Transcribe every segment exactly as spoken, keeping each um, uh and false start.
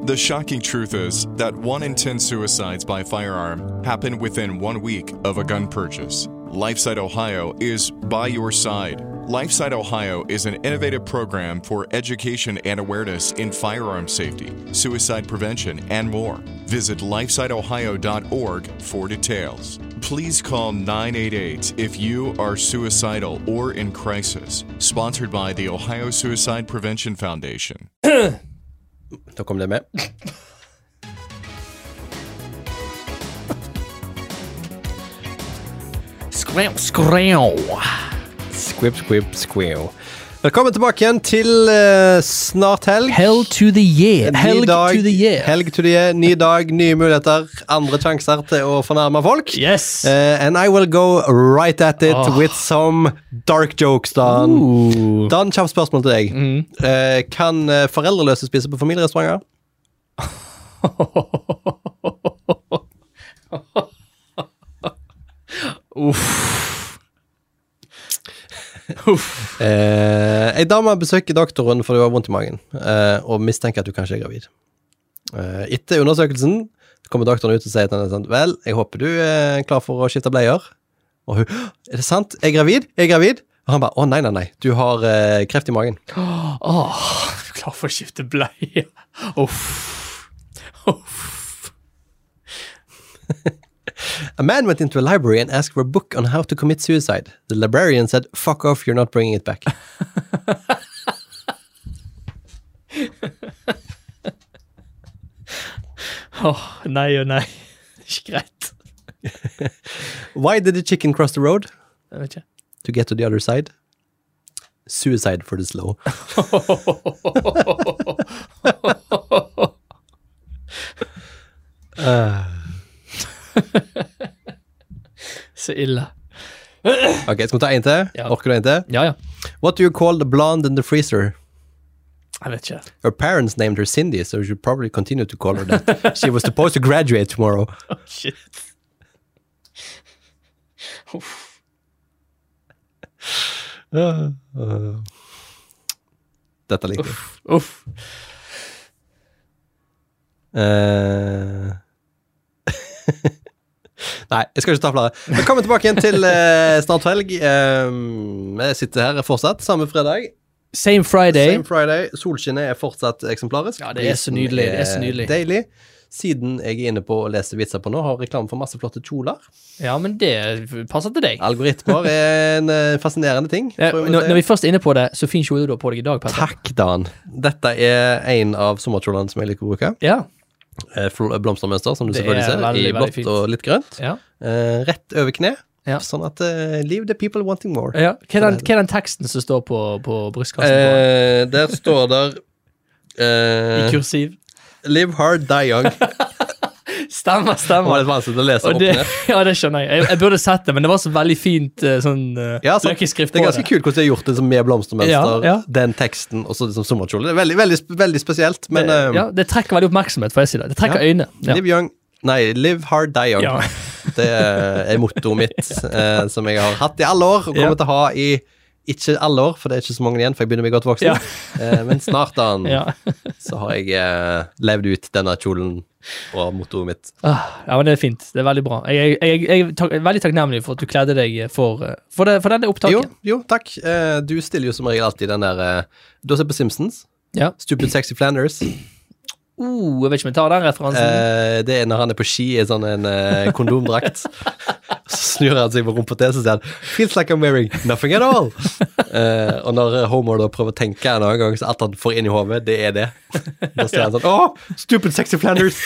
The shocking truth is that one in ten suicides by firearm happen within one week of a gun purchase. LifeSite Ohio is by your side. LifeSite Ohio is an innovative program for education and awareness in firearm safety, suicide prevention, and more. Visit lifesite ohio dot org for details. Please call nine eight eight if you are suicidal or in crisis. Sponsored by the Ohio Suicide Prevention Foundation. Da kom det med. Skrev, skrev. Squib, squib, squeal. Velkommen tilbake igjen til uh, snart helg. Hell to the year. Ny Helg dag, to the year. Helg to the year. Ny dag, nye muligheter, andre sjanser til å fornærme folk. Yes. Uh, and I will go right at it Oh. with some dark jokes, Dan. Ooh. Dan, kjapt spørsmål til deg. Mm. Uh, kan uh, foreldreløse spise på familierestauranter? Uff. Eh, en dame besøker doktoren for du har vondt i magen eh, og mistenker at du kanskje er gravid. Eh, etter undersøkelsen kommer doktoren ut og sier til henne sånn, vel, jeg håper du er klar for å skifte bleier. Og hun, er det sant? Er jeg gravid? Er jeg gravid? Og han bare, å nei, nei, nei, du har eh, kreft i magen. Åh, oh, klar for å skifte bleie. Uff. Uff. A man went into a library and asked for a book on how to commit suicide. The librarian said, fuck off, you're not bringing it back. oh, nei og nei. Ikke greit. Why did the chicken cross the road? Jeg vet ikke. To get to the other side. Suicide for the slow. uh. Så ille. Ok, skal vi ta en til? Ja. Orker du en til? Ja, ja. What do you call the blonde in the freezer? Jeg vet ikke. Her parents named her Cindy, so you should probably continue to call her that. She was supposed to graduate tomorrow. Oh, shit. Uff. Uh, uh. Dette liker jeg. Uff. Uff. Uh. Nei, jeg skal ikke ta flere. Velkommen tilbake igjen til uh, snart helg. Um, jeg sitter her fortsatt, samme fredag. Same Friday. Same Friday. Solskinnet er fortsatt eksemplarisk. Ja, det er så nydelig. Det er så nydelig. Deilig. Siden jeg er inne på å lese vitser på nå, har reklame for masse flotte kjoler. Ja, men det passer til deg. Algoritmer er en uh, fascinerende ting. Ja, når, når vi først er inne på det, så fin kjole du har på deg i dag, Petter. Takk, Dan. Dette er en av sommerkjolene som jeg liker å bruke. Ja. Eh, blomstermønster, som du Det selvfølgelig er ser, veldig, i veldig blått fint. og litt grønt. Ja. Eh, rett over kne, Ja. sånn at uh, leave the people wanting more. Ja. Hva, er den, hva er den teksten som står på, på brystkassen? Eh, der står der på? eh, I kursiv? Live hard, die young. Stemmer, Det var stemmer. litt vanskelig å lese Og opp det, ned. ja, det skjønner jeg. jeg. Jeg burde sett det, men det var så veldig fint uh, sånn uh, Ja, sant. løkkeskrift Det på er ganske kult hvordan de har gjort det liksom, med blomstermønster, Ja, ja. den teksten, og så liksom sommerkjole. Det er veldig, veldig, veldig spesielt, men det, eh, ja, det trekker veldig oppmerksomhet, får jeg si det. Det trekker Ja. øynene. Ja. live young, nei, live hard, die young. Ja. Det er mottoet mitt, eh, som jeg har hatt i alle år, og kommer Ja. til å ha i ikke alle år, for det er ikke så mange igjen, for jeg begynner å bli godt voksen. Ja. eh, men snart da, Ja. så har jeg eh, levd ut denne kjolen og mottoet mitt. Ah, ja, men det er fint. Det er veldig bra. Jeg, jeg, jeg, jeg tak, er veldig takknemlig for at du kledde deg for, uh, for, det, for denne Jo, opptaket. jo, takk. Eh, du stiller jo som regel alltid den der, eh, du har sett på Simpsons, Ja. Stupid Sexy Flanders. Uh, jeg vet ikke om jeg tar den referansen. Eh, det er når han er på ski i sånn en eh, kondomdrakt. Så snur han seg på rumpa til, så sier han feels like I'm wearing nothing at all. Eh, og når Homer da prøver å tenke en annen gang, så alt han får inn i hodet, det er det. Da sier han sånn, åh, stupid sexy Flanders.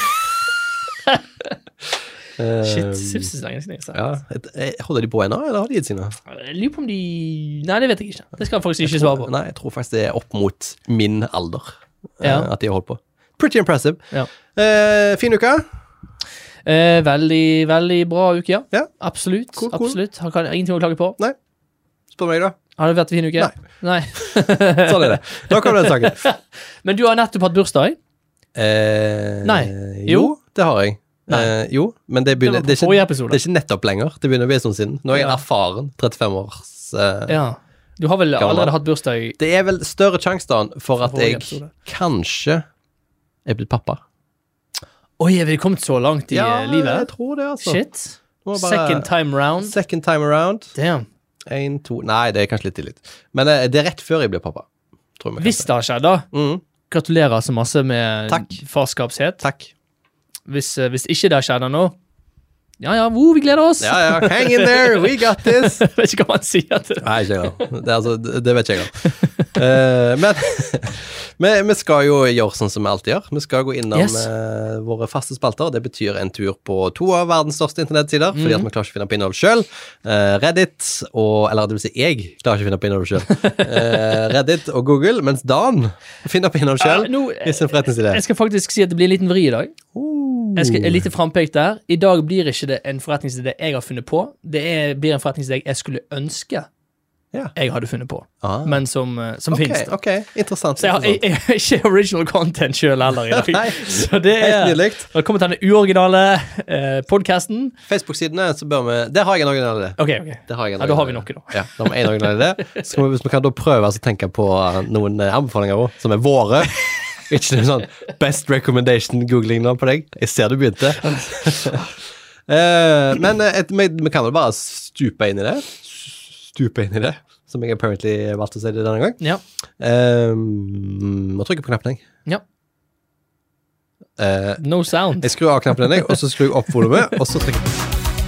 Eh, Shit, Simpsons er ganske interessant. Ja, et- eh, holder de på ennå, eller har de gitt sine? Jeg lurer på om de... Nei, det vet jeg ikke. Det skal jeg faktisk ikke svare på. Nei, jeg tror faktisk det er opp mot min alder eh, Ja. at de har holdt på. Pretty impressive. Ja. Eh, fin uke. Eh, veldig, veldig bra uke, ja. Ja. Absolutt. Cool, cool. Absolutt. Har kan, ingenting å klage på. Spør meg da. Har det vært en fin uke? Nei. Nei. Sånn er det. Da kommer den saken. Men du har nettopp hatt bursdag? Eh, Nei. Jo, Jo. det har jeg. Nei. Eh, jo, men det, Det begynner, var det, på er ikke, forrige episode. det er ikke nettopp lenger. Det begynner å bli en stund siden. Nå er jeg Ja. erfaren. trettifem års eh, Ja. Du har vel Gammel. allerede hatt bursdag? Det er vel større sjanse da for at forrige jeg episode. kanskje er blitt pappa Oi, er vi kommet så langt i Ja, eh, livet? jeg tror det, altså. Shit. Nå er det bare- Second time round. Second time around. Damn. En, to Nei, det er kanskje litt tidlig. Men eh, det er rett før jeg blir pappa. Tror jeg vi kan Hvis si. det har skjedd, da. Mm, Gratulerer så masse med Takk. farskapshet. takk. Hvis, eh, hvis ikke det har skjedd ennå, ja ja, wo, vi gleder oss. Ja, ja, hang in there, we got this. Jeg vet ikke hva man sier til det. Nei, ikke jeg da. Det, er altså, det det vet ikke jeg da. Eh, men vi, vi skal jo gjøre sånn som vi alltid gjør. Vi skal gå innom Yes. eh, våre faste spalter. Det betyr en tur på to av verdens største internettsider, fordi at vi klarer ikke å finne på innhold selv. Eh, Reddit, og, eller det vil si jeg klarer ikke å finne på innhold selv. Eh, Reddit og Google, mens Dan finner på innhold selv Ja, nå, i sin forretningsidé. Jeg skal faktisk si at det blir en liten vri i dag. Uh. Jeg skal, et lite frampek der. I dag blir ikke det en forretningsidé jeg har funnet på. Det er, blir en forretningsidé jeg skulle ønske Ja. jeg hadde funnet på, Ah. men som, eh, som Ok, finnes. ok, interessant. Så jeg har, jeg, interessant. jeg har ikke original content selv heller i dag. Nei, Så det helt er nydelig. velkommen til den uoriginale eh, podcasten. Facebook-sidene, så bør vi Der har jeg en original idé. Ok, ok. Det har jeg en Ja, da har vi original noe, da. idé. Ja, da har vi en original idé. Så kan vi, hvis vi kan da prøve å tenke på eh, noen eh, anbefalinger også, som er våre. Ikke noe sånn best recommendation-googling nå på deg. Jeg ser du begynte. Eh, men eh, et, vi, vi kan vel bare stupe inn i det. Stupe inn i det, som jeg apparently valgte å si det denne gang. Ja. Eh, må trykke på knappen, jeg. Ja. Eh, No sound. jeg skrur av knappen, jeg, og så skrur jeg opp volumet, og så trykker jeg.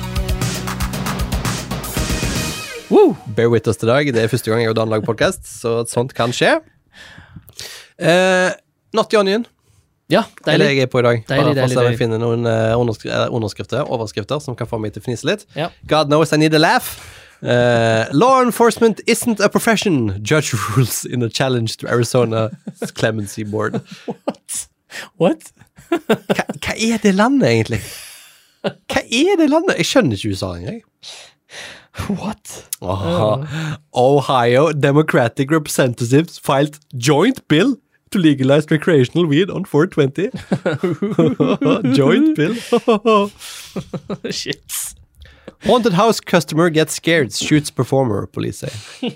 Woo! Bear with us i dag. Det er første gang jeg og Dan lager podcast, så sånt kan skje. Eh, Not the Onion. Ja, Det er det deilig. jeg er på i dag. Deilig, Bare for å deilig, se om jeg deilig. finner noen eh, underskri eh, underskrifter, overskrifter, som kan få meg til å fnise litt. Ja. God knows I need a laugh. Eh, law enforcement isn't a profession. Judge rules in a challenge to Arizona's clemency board. What? What? Hva, hva er det landet, egentlig? Hva er det landet? Jeg skjønner ikke U S A engang. What? Aha. Ohio Democratic Representatives filed joint bill to legalize recreational weed on four twenty. Joint bill. Shit. Haunted house customer gets scared, shoots performer, police say.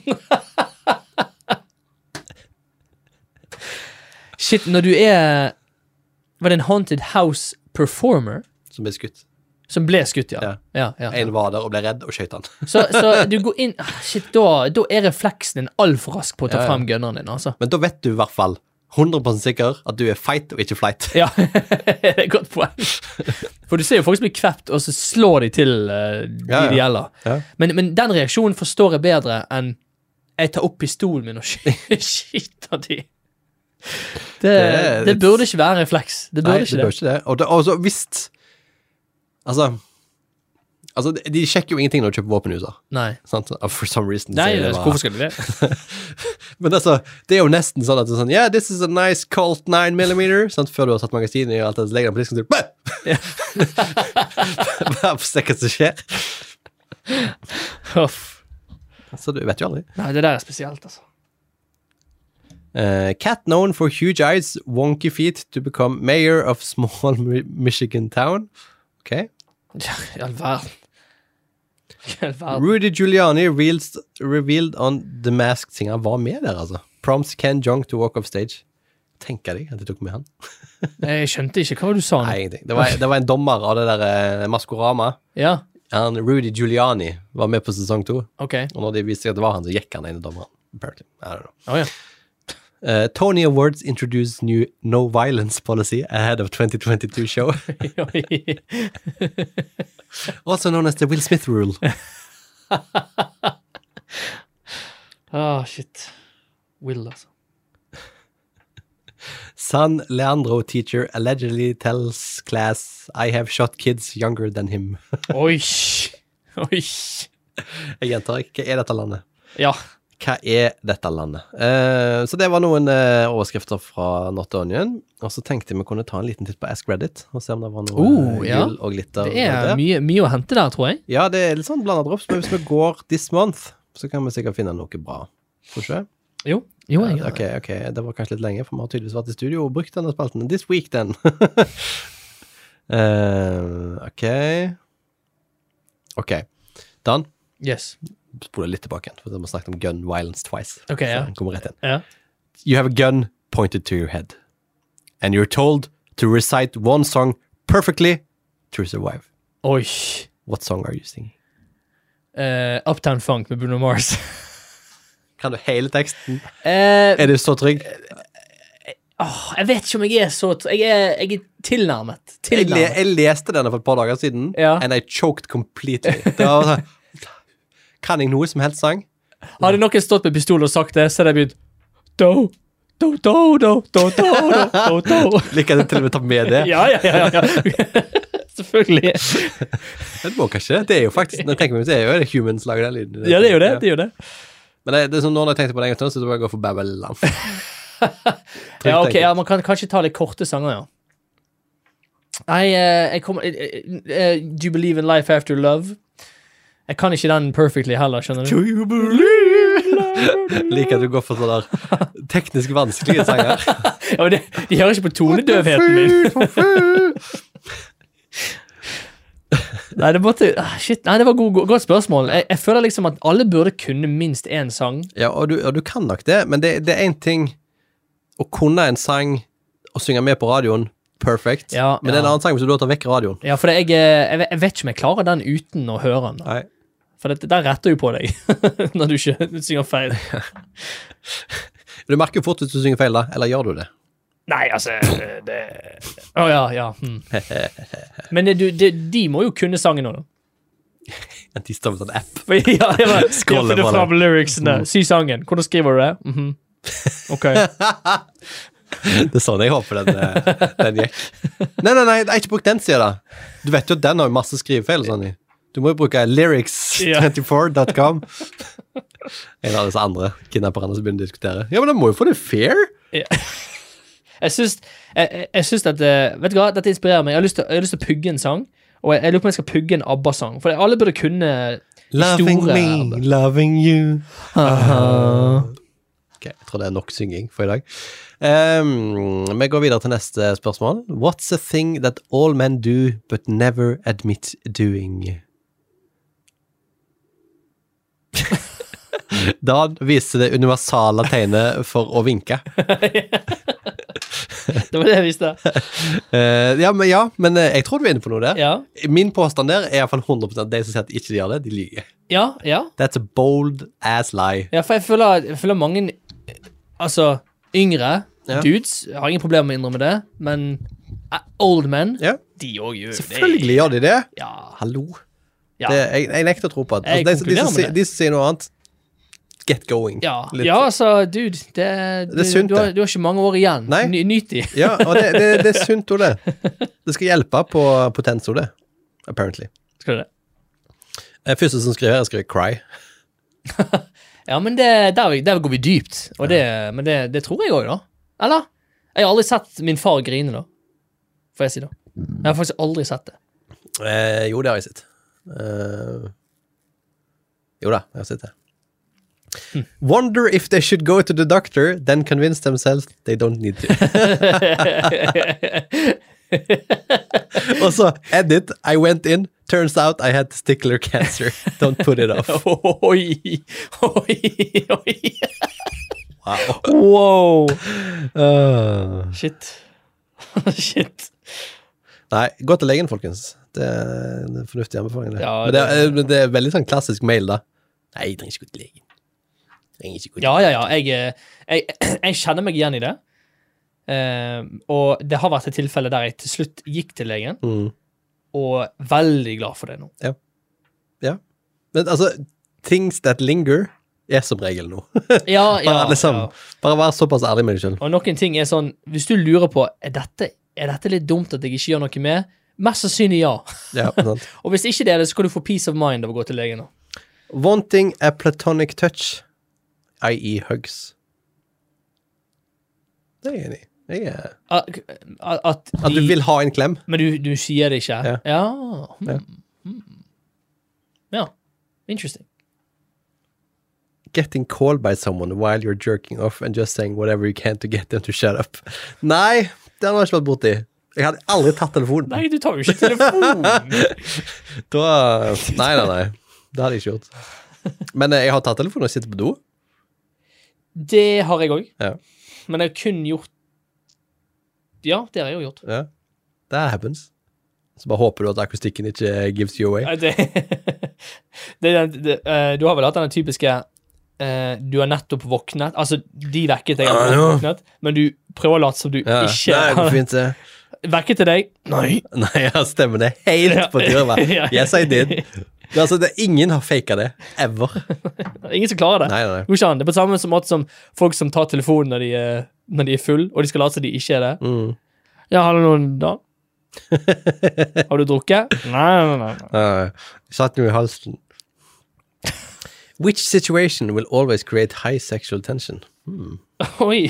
Shit, når du er Var det en haunted house performer Som ble skutt. som ble skutt, ja? Ja. Ja, ja, ja. En var der og ble redd og skjøt han. Så, så du går inn ah, Shit, da, da er refleksen din altfor rask på å ta Ja, ja. frem gunneren din, altså. Men da vet du i hvert fall hundre prosent sikker at du er fight og ikke flight. Ja, det er et godt poeng. For du ser jo folk som blir kvept, og så slår de til uh, de Ja, ja. det gjelder. Ja. Men, men den reaksjonen forstår jeg bedre enn jeg tar opp pistolen min og sky- skyter de. Det, Det det, er litt- burde ikke være en refleks. Det burde Nei, ikke det bør det. ikke det. Og det, og så hvis Altså Altså, de- de sjekker jo ingenting når de kjøper våpen i U S A. Nei, Sant? For some reason. Nei sier det bare- hvorfor skal de det? Men altså, det er jo nesten sånn at det er sånn Yeah, this is a nice Colt nine millimeter. Sant? Før du har satt magasinet i og alt det, så legger den på disken og sier Hva for sikkert som skjer? Uff. Så du vet jo aldri. Nei, det der er spesielt, altså. Uh, cat known for huge eyes, wonky feet to become mayor of small Mi- Michigan town. Ok. Ja, I all verden. I all verden. Rudy Giuliani reveals, revealed on The Masked Singer. Han var med der, altså. Prompts Ken Jeong to walk off stage. Tenker deg at de tok med han? Jeg skjønte ikke hva var det du sa nå. Nei, ingenting. Det var, det var en dommer av det der uh, Maskorama. Ja, Han, Rudy Giuliani var med på sesong to. ok. Og når de viste seg at det var han, så gikk han ene dommeren. Apparently. I don't know. Å ja. Uh, Tony Awards introduce new no violence policy ahead of twenty twenty-two show. Also known as the Will Smith rule. Ah, shit. Will, altså. San Leandro teacher allegedly tells class I have shot kids younger than him. Oi. Oi. Jeg gjentar, hva er dette landet? Ja. Hva er dette landet? Eh, så det var noen eh, overskrifter fra Not the Onion, og så tenkte jeg vi kunne ta en liten titt på Ask Reddit, og se om det var noe Oh, eh, ja. gull og glitter. Det er der. mye, mye å hente der, tror jeg. Ja, det er litt sånn blandet drops, men hvis vi går this month, så kan vi sikkert finne noe bra. Tror du ikke? Jo. Jo, jeg Ja, ok, ok, det var kanskje litt lenge, for vi har tydeligvis vært i studio og brukt denne spalten. This week, then. Eh, ok. Ok. Dan, Yes. spole litt tilbake igjen, for vi har snakket om gun violence twice. Ok, ja. Så den kommer rett inn. Ja. You have a gun pointed to your head, and you're told to recite one song perfectly to survive. Oi. What song are you singing? Uh, Uptown Funk med Bruno Mars. Kan du hele teksten? Uh, Er du så trygg? åh, jeg vet ikke om jeg er så t- Jeg er, jeg er tilnærmet. Jeg, le, tilnærmet. jeg leste denne for et par dager siden, Ja. and I choked completely. Det var sånn, kan jeg noe som helst sang? Hadde noen stått med pistol og sagt det, så hadde jeg begynt Do, do, do, do, do, do, do, do, do. Liker jeg til og med ta med det? Ja, ja, ja, ja. Selvfølgelig. Det må kanskje. Det er jo faktisk, når jeg tenker meg, det er jo det humans lager den lyden. Ja, det er jo det. det, er jo det. Men det, det er sånn, når jeg tenkte på det en gang til, så tror jeg jeg går for Babylon. Ja, ok, ja, man kan kanskje ta litt korte sanger, ja. Nei, eh, jeg kommer eh, eh, Do you believe in life after love? Jeg kan ikke den perfectly heller, skjønner du? Do you believe? Liker at du går for sånne der teknisk vanskelige sanger. Ja, men det, de hører ikke på tonedøvheten min. Nei, det måtte ah, Shit, nei, det var god, god, godt spørsmål. Jeg, jeg føler liksom at alle burde kunne minst én sang. Ja, og du, og du kan nok det, men det, det er en ting å kunne en sang og synge med på radioen, perfekt. Ja, men det er en ja. annen sang hvis du da tar vekk radioen. Ja, for det, jeg, jeg, vet- jeg vet ikke om jeg klarer den uten å høre den. Nei. For det, den retter jo på deg når du ikke synger feil. Du merker jo fort hvis du synger feil da, eller gjør du det? Nei, altså det... Å ja, ja. Hmm. Men det, du, det, de må jo kunne sangen nå, da. At de står med sånn app. For- Ja, jeg bare Scroller finner på det. fram lyricsene. Sy sangen. Hvordan skriver du det? Mhm. Ok. Det er sånn jeg håper den, eh, den gikk. Nei, nei, nei, jeg har ikke brukt den siden da. Du vet jo at den har jo masse skrivefeil og sånn i. Du må jo bruke lyrics twenty-four dot com. En av disse andre kidnapperne som begynner å diskutere. Ja, men de må jo få det fair. Ja. Jeg syns, jeg, jeg- jeg syns at eh, Vet du hva, dette inspirerer meg. Jeg har lyst til, jeg har lyst til å pugge en sang. Og jeg, jeg lurer på om jeg skal pugge en ABBA-sang. For alle burde kunne Loving store me, loving you. Aha. Ok, jeg tror det er nok synging for i dag. Um, vi går videre til neste spørsmål. What's a thing that all men do but never admit doing? Dan viser det universale tegnet for å vinke. Det var det jeg visste. Eh, ja, men, ja, men eh, jeg tror du er inne på noe der. Ja, Min påstand der er i hvert fall hundre prosent de som sier at ikke de gjør det, de lyver. ja, ja. That's a bold ass lie. Ja, for jeg føler, jeg føler mange Altså, yngre Ja. dudes har ingen problemer med å innrømme det, men eh, old men, Ja, de òg gjør det. selvfølgelig gjør de det. Ja. Hallo. Ja. Det, jeg, jeg nekter å tro på at Jeg altså, de, de, konkluderer som, med sier- det. de som sier noe annet, get going. Ja, Litt- ja, altså, dude, det, du, er sunt, du, har, det. du har ikke mange år igjen. Nei. Ny, nyt de. Ja, og det, det, det er sunt ord, det. Det skal hjelpe på potensordet, apparently. Skal du det? Eh, Første som skriver, jeg skriver cry. Ja, men det, der, der går vi dypt. Og det, men det, det tror jeg òg, da. Eller? Jeg har aldri sett min far grine, da. Får jeg si da. Jeg har faktisk aldri sett det. Eh, jo, det har jeg sett. Eh, jo da, jeg har sett det. Wonder if they should go to the doctor, then convince themselves they don't need to. Og så, edit, I went in, turns out I had testicular cancer. Don't put it off. Oi, oi, oi. Wow. Wow. Uh, Shit. Shit. nei, gå til legen, folkens. Det er en fornuftig anbefaling. Det. Ja, men det, er, men det er veldig sånn klassisk mail, da. Nei, jeg trenger ikke gå til legen. Jeg trenger ikke gå til Ja, ja, ja. Jeg, eh, jeg, jeg kjenner meg igjen i det. Eh, og det har vært et tilfelle der jeg til slutt gikk til legen, Mm. og veldig glad for det nå. Men altså, things that linger er som regel noe. Ja, ja, Bare, liksom, ja. bare være såpass ærlig med deg selv. Og noen ting er sånn, hvis du lurer på, er dette, er dette litt dumt at jeg ikke gjør noe med? Mest sannsynlig ja. Ja, sant. Og hvis ikke det er det, så kan du få peace of mind av å gå til legen nå. Wanting a platonic touch, i e hugs. Det er jeg enig i. Jeg er... At, at, At du de- vil ha en klem. Men du, du sier det ikke? Ja. Ja. Ja. Hmm. Hmm. Ja. Interesting. Getting called by someone while you're jerking off and just saying whatever you can to get them to shut up. Nei, den har jeg ikke vært borti. Jeg hadde aldri tatt telefonen. Nei, du tar jo ikke telefonen. Da... Nei, nei, nei. Det hadde jeg ikke gjort. Men eh, jeg har tatt telefonen og sitter på do. Det har jeg òg. Ja. Men jeg har kun gjort Ja, det har jeg jo gjort. Ja. That happens. Så bare håper du at akustikken ikke gives you away. Det, det, det, det, uh, du har vel hatt den typiske uh, du har nettopp våknet, altså de vekket deg Ah, uh, ja. våknet, men du prøver å late som du Ja. ikke Nei, det går fint det. vekket til deg. Nei. Nei, jeg stemmer det helt på tyrva. Ja. Yes, I did. Det, altså, det, ingen har faket det, ever. Ingen som klarer det. Nei, nei, nei. Går ikke an. Det er på samme måte som folk som tar telefonen når de, er- når de er full, og de skal late som de ikke er det. Mm. Ja, har du noen da? Har du drukket? Nei, nei, nei. nei. Uh, satt noe i halsen. Which situation will always create high sexual tension? Hmm. Oi.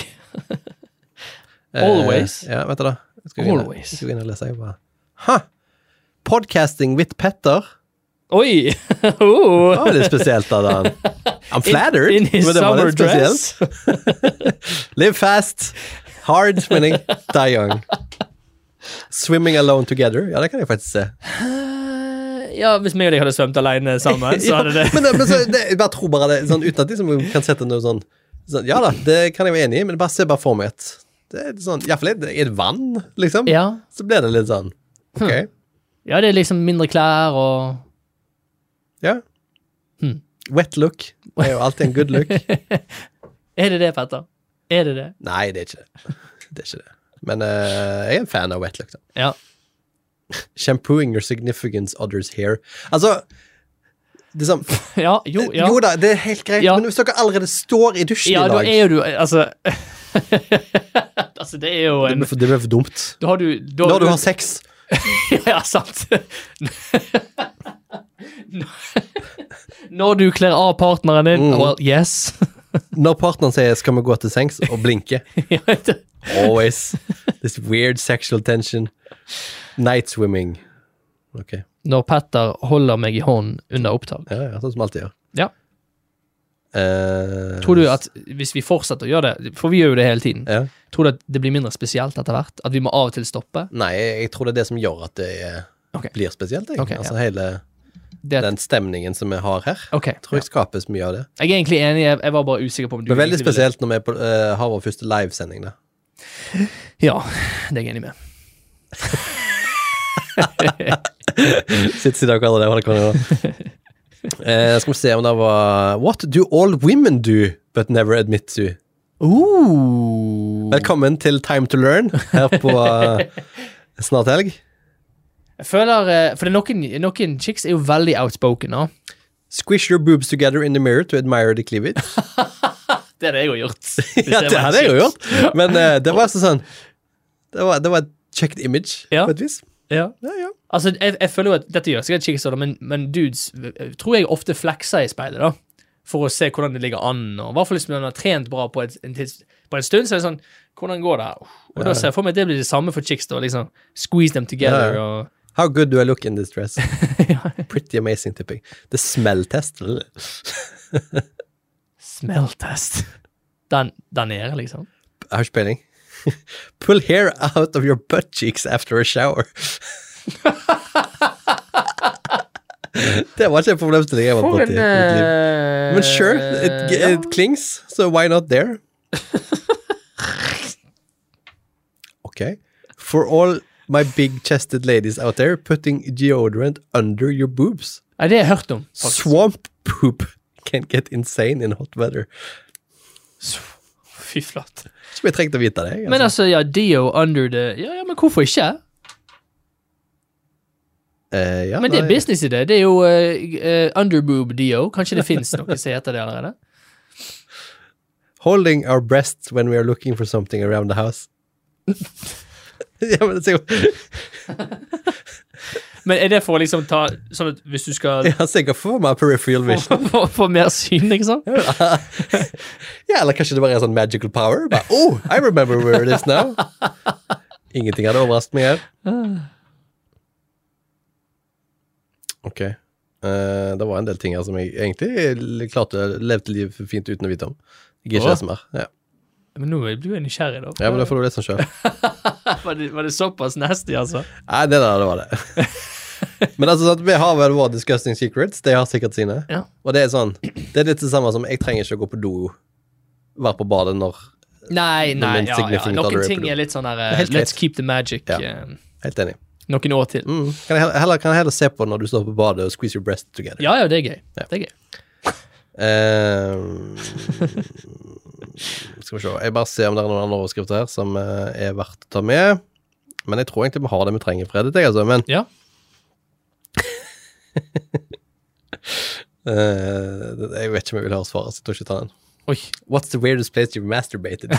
Always. Eh, ja, vet du da. Jeg skal gå inn- Always. Jeg skal gå inn og lese. Jeg bare, ha! Podcasting with Petter. Oi. Det oh. var litt spesielt da, Dan. I'm flattered. In, in his men det var summer litt spesielt. dress. Live fast, hard winning, die young. Swimming alone together. Ja, det kan jeg faktisk se. Ja, hvis meg og deg hadde svømt alene sammen, så hadde det... Ja, men, men så, det, jeg bare tror bare det, sånn, uten at liksom, vi kan sette noe sånn, sånn ja da, det kan jeg være enig i, men bare se bare for meg et, det er sånn, i hvert fall i et vann, liksom, Ja. så blir det litt sånn, ok, Ja, det er liksom mindre klær og... ja, Hmm. wet look, det er jo alltid en good look. Er det det, Petter? Er det det? Nei, det er ikke det, det er ikke det, men uh, jeg er en fan av wet look da. Ja. Shampooing your significant other's hair, altså, det er sånn, Ja, jo, ja. jo da, det er helt greit, Ja. men hvis dere allerede står i dusjen Ja, i da dag, er jo du, altså... altså, det er jo det en... blir for, det blir for dumt. Da har du... Da, Når du har sex, Ja, sant. Når du kler av partneren din, Mm. well, yes. når partneren sier skal vi gå til sengs og blinke, Ja, det- always, this weird sexual tension, night swimming, ok, Når Petter holder meg i hånden under opptak. ja, ja, sånn som alltid gjør. Ja. Eh, Tror du at hvis vi fortsetter å gjøre det, for vi gjør jo det hele tiden, ja. tror du at det blir mindre spesielt etter hvert? At vi må av og til stoppe? Nei, jeg tror det er det som gjør at det er, Ok. blir spesielt, jeg. Ok, altså ja. hele Det, den stemningen som vi har her, ok, tror jeg skapes mye av det. Jeg er egentlig enig, jeg, jeg var bare usikker på om du... Det er veldig egentlig ville- spesielt når vi er på, eh, har vår første livesending da. Ja, det er jeg enig med. Sitt siden dere alle det, hva det kan gjøre. Eh, skal vi se om det var What do all women do but never admit to? Uh. Velkommen til Time to Learn her på uh, Snart helg. Jeg føler, eh, for det er noen, noen chicks er jo veldig outspoken, da. Squish your boobs together in the mirror to admire the cleavage. Det hadde jeg jo gjort. Ja, det hadde jeg jo gjort. Men uh, det var altså sånn Det var, det var et checked image, Ja. på et vis. Ja. Ja, ja. Altså, jeg, jeg føler jo at dette gjør sikkert chicks, men, men dudes eh, tror jeg ofte flekser i speilet, da. For å se hvordan det ligger an, og i hvert fall hvis man har trent bra på, et, en, tids, på en stund, så er det sånn, hvordan går det? Og da ser jeg for meg at det blir det samme for chicks, da, liksom, squeeze them together, Ja, ja. og... How good do I look in this dress? Pretty amazing, tipping. The smell test. Smell test. Den, den er, liksom. Jeg har ikke peiling. Pull hair out of your butt cheeks after a shower. Det var ikke en problemstilling jeg var For borti i en... mitt liv. eh, Men sure, it, ja. it clings, so why not there? Okay. For all my big-chested ladies out there, putting deodorant under your boobs. Nei, det har jeg hørt om, faktisk. Swamp poop can get insane in hot weather. Fy flott. Som jeg trengte å vite det. Men altså, ja, Dio under the... Ja, ja, men hvorfor ikke? Eh, ja, Men det er nei. business i det. Det er jo uh, uh, underboob Dio. Kanskje det finnes noe som heter det allerede? Holding our breasts when we are looking for something around the house. Ja, men det er sikkert... Men er det for å liksom ta... Sånn at hvis du skal... Ja, sikkert for meg peripheral vision. Få få mer syn, ikke sant? Ja, eller kanskje det bare er sånn magical power. Bare, oh, I remember where it is now. Ingenting hadde overrasket meg her. Ok. Eh, det var en del ting her som jeg egentlig klarte levde liv fint uten å vite om. Jeg er ikke Åh. det som er. Ja. Men nå blir jeg nysgjerrig, da. Ja, men da får du lese den selv. var, det, var det såpass nasty, altså? Nei, det der, det var det. Men altså, sånn, vi har vel våre disgusting secrets. De har sikkert sine. Ja. Og det er sånn, det er litt det samme som jeg trenger ikke å gå på do, være på badet når, Nei, nei, min ja, ja. significant other Noen er ting på do. er litt sånn her Det er helt Let's greit. keep the magic. Ja. eh. helt enig. Noen år til. Mm. Kan jeg heller, heller, kan jeg heller se på når du står på badet og squeeze your breast together. Ja, ja, det er gøy. Ja. Det er gøy. Uh, skal vi se. Jeg bare ser om det er noen andre overskrifter her som uh, er verdt å ta med. Men jeg tror egentlig vi har det vi trenger, Fredrik, altså. Men ja. uh, jeg vet ikke om jeg vil høre svaret, så jeg tror ikke ta den. Oi. What's the weirdest place you've masturbated?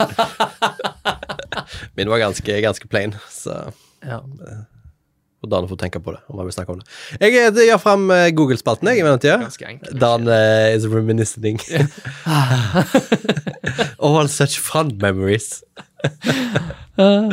Min var ganske, ganske plain, så ja. uh, og Dan får tenke på det, om han vil snakke om det. Jeg, jeg gjør frem uh, Google-spalten, jeg, i mellomtida. Ganske enkelt. Dan uh, is reminiscing. All such fun memories. uh.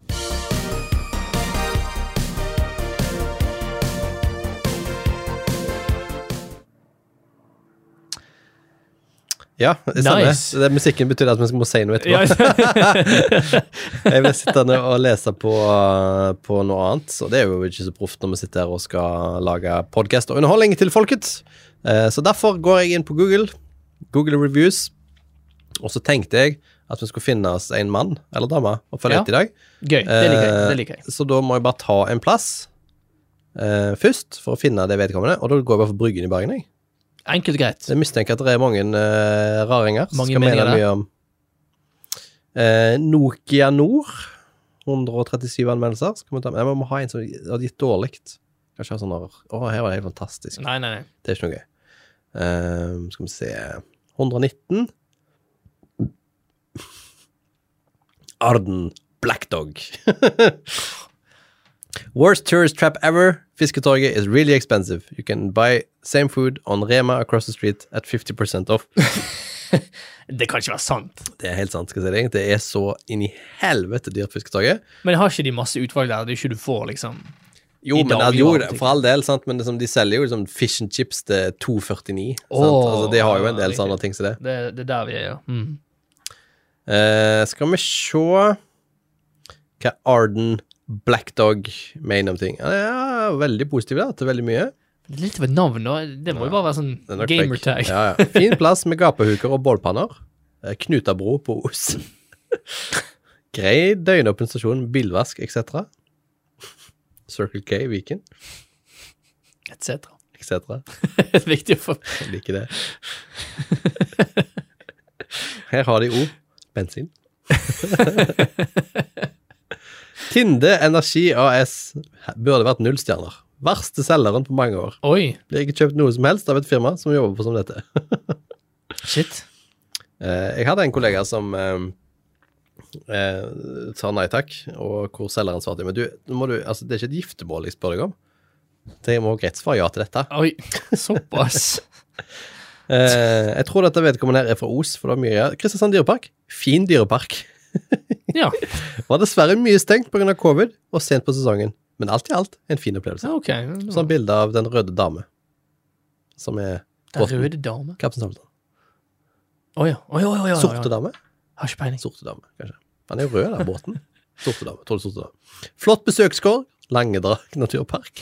Ja, det stemmer. Nice. Det, musikken betyr at vi må si noe etterpå. Jeg ble sittende og lese på, på noe annet, så det er jo ikke så proft når vi sitter her og skal lage podcast og underholdning til folket. Så derfor går jeg inn på Google, Google Reviews, og så tenkte jeg at vi skulle finne oss en mann eller dame og følge ja. etter i dag. Gøy, det liker jeg. Det liker jeg. Så da må jeg bare ta en plass uh, først for å finne det vedkommende, og da går jeg bare for Bryggen i Bergen, jeg. Enkelt greit. Jeg mistenker at det er mange uh, raringer. Mange skal meninger mene mye om uh, Nokia Nord. hundre og trettisju anmeldelser. Skal vi ta med? Jeg må ha en som har gitt dårligt. Kanskje ha sånn her. Åh, her var det helt fantastisk. Nei, nei, nei. Det er ikke noe gøy. Uh, skal vi se. hundre og nitten. Arden Black Dog. Worst tourist trap ever. Fisketorget is really expensive. You can buy same food on Rema across the street at fifty percent off. Det kan ikke være sant. Det er helt sant, skal jeg si deg. Det er så inn i helvete dyrt Fisketorget. Men har ikke de masse utvalg der? Det er ikke du får, liksom. Jo, I men dag, jo, i dag, for all del, sant? Men liksom, de selger jo liksom fish and chips til to førtini. Åh, altså, de har jo en del riktig. sånne ting som det. Det, det er der vi er, ja. Mm. Uh, skal vi se hva Arden Black Dog mener om ting. Ja, ja, veldig positiv da, til veldig mye. Det er litt av et navn, da. Det må jo bare være sånn gamertag. Ja, ja. Fin plass med gapehuker og bålpanner. Uh, Knutabro på Os. Grei døgnåpen stasjon, bilvask, et cetera. Circle K, Viken. Et cetera. Et cetera. Det er viktig å få. Jeg liker det. Her har de O. Bensin. Tinde Energi A S burde vært nullstjerner. Verste selgeren på mange år. Oi. Blir ikke kjøpt noe som helst av et firma som jobber på som dette. Shit. Eh, jeg hadde en kollega som eh, eh, sa nei takk, og hvor selgeren svarte, men du, nå må du, altså det er ikke et giftermål jeg spør deg om. Det må greit svare ja til dette. Oi, såpass. eh, jeg tror dette vedkommende her er fra Os, for det var mye. Kristiansand dyrepark. Fin dyrepark. Ja. Var dessverre mye stengt på grunn av covid og sent på sesongen. Men alt i alt en fin opplevelse. Ja, ok. Sånn bilde av den røde dame. Som er Den røde dame. Kaptein Sabeltann. Oi, oi, oi, oi, oi. Sorte dame? Har ikke peiling. Sorte dame, kanskje. Han er jo rød der, båten. Sorte dame, tolv sorte dame. Flott besøkskår. Langedrag naturpark.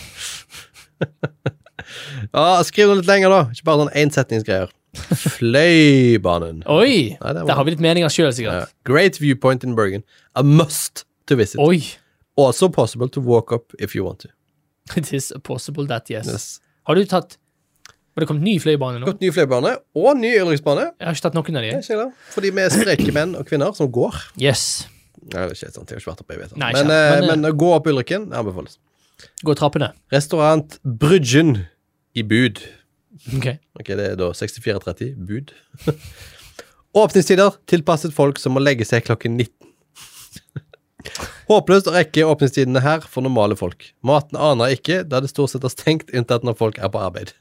Ja, skriv noe litt lenger da. Ikke bare sånn ensetningsgreier. Fløibanen. Oi, Nei, der har vi litt meninger selv, sikkert. Ja. Great viewpoint in Bergen. A must to visit. Oi. Also possible to walk up if you want to. It is possible that, yes. Yes. Har du tatt... Har det kommet ny fløibane nå? Gått ny fløibane, og ny ølriksbane. Jeg har ikke tatt noen av de. Det er ikke det. Fordi vi er spreke menn og kvinner som går. Yes. Nei, det er ikke helt sant. Jeg har ikke vært oppe, jeg vet det. Nei, men, ikke, eh, men, men, men gå opp Ulriken, anbefales. Gå trappene. Restaurant Bryggen i Bud. Ok. Ok, det er da sekstifire tretti, Bud. Åpningstider tilpasset folk som må legge seg klokken nitten. Håpløst å rekke åpningstidene her for normale folk. Maten aner ikke, da det stort sett er stengt unntatt når folk er på arbeid.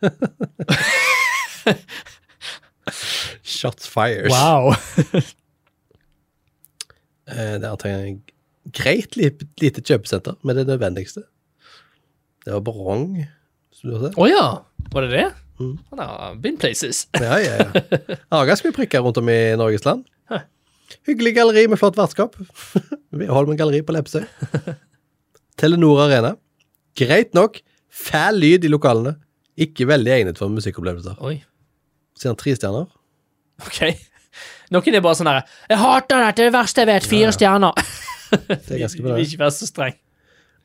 Shots fired. Wow. eh, det er et greit lite, lite kjøpesenter med det nødvendigste. Det var Barong. Åja, var det det? Mm. Han har been places. Ja, ja, ja. Jeg har ganske mye prikker rundt om i Norges land. Hyggelig galleri med flott vertskap. Vi holder med galleri på Lepsøy. Telenor Arena. Greit nok. Fæl lyd i lokalene. Ikke veldig egnet for musikkopplevelser. Oi. Sier han tre stjerner. Ok. Noen er bare sånn der, jeg hater dette, det er det verste jeg vet, fire Ja, ja. stjerner. Det er ganske bra. Vi vil ikke være så streng.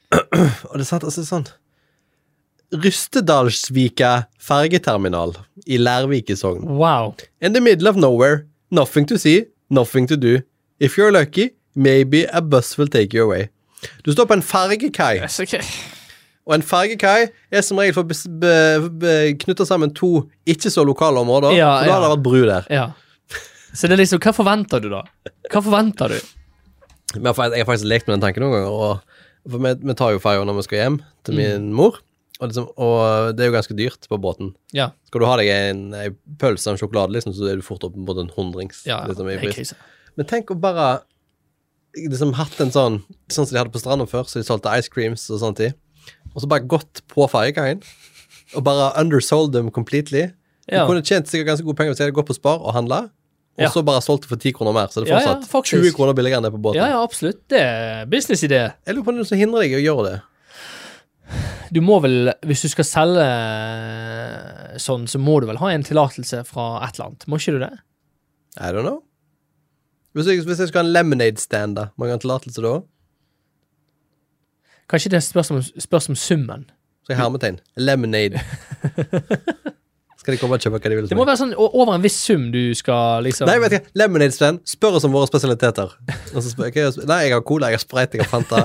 Og det satt altså sånn Rystedalsvika fergeterminal i Lærvik i Sogn. Wow. In the middle of nowhere, nothing to see, nothing to do. If you're lucky, maybe a bus will take you away. Du står på en fergekai. Yes, okay. Og en fergekai er som regel for å knytte sammen to ikke så lokale områder. Ja, for da ja. har det vært bru der. Ja. Så det er liksom, hva forventer du da? Hva forventer du? Men jeg har faktisk lekt med den tanken noen ganger, og for vi, vi tar jo ferger når vi skal hjem til min mor, og, liksom, og det er jo ganske dyrt på båten. Ja. Skal du ha deg en, en pølse og en sjokolade, liksom, så er du fort opp mot en hundrings. Ja, liksom, i det er pris. krise. Men tenk å bare liksom hatt en sånn, sånn som de hadde på stranden før, så de solgte ice creams og sånt i, og så bare gått på fergegaien, og bare undersold dem completely. Du Ja. kunne tjent sikkert ganske gode penger hvis jeg hadde gått på Spar og handlet, og Ja. så bare solgt det for ti kroner mer, så det er Ja, ja, fortsatt faktisk. tjue kroner billigere enn det på båten. Ja, ja, absolutt. Det er business-idé. Jeg lurer på noe som hindrer deg i å gjøre det. Du må vel, hvis du skal selge sånn, så må du vel ha en tillatelse fra et eller annet. Må ikke du det? I don't know. Hvis jeg, hvis jeg skal ha en lemonade stand da, må jeg ha en tillatelse da? Kanskje det spørs om, spørs om summen. Så jeg hermetegn. Lemonade. Skal de komme og kjøpe hva de vil? Det må være sånn o- over en viss sum du skal liksom... Nei, vet du hva? Lemonade stand, spør oss om våre spesialiteter. Og så spør, jeg, nei, jeg har cola, jeg har Sprite, jeg har Fanta.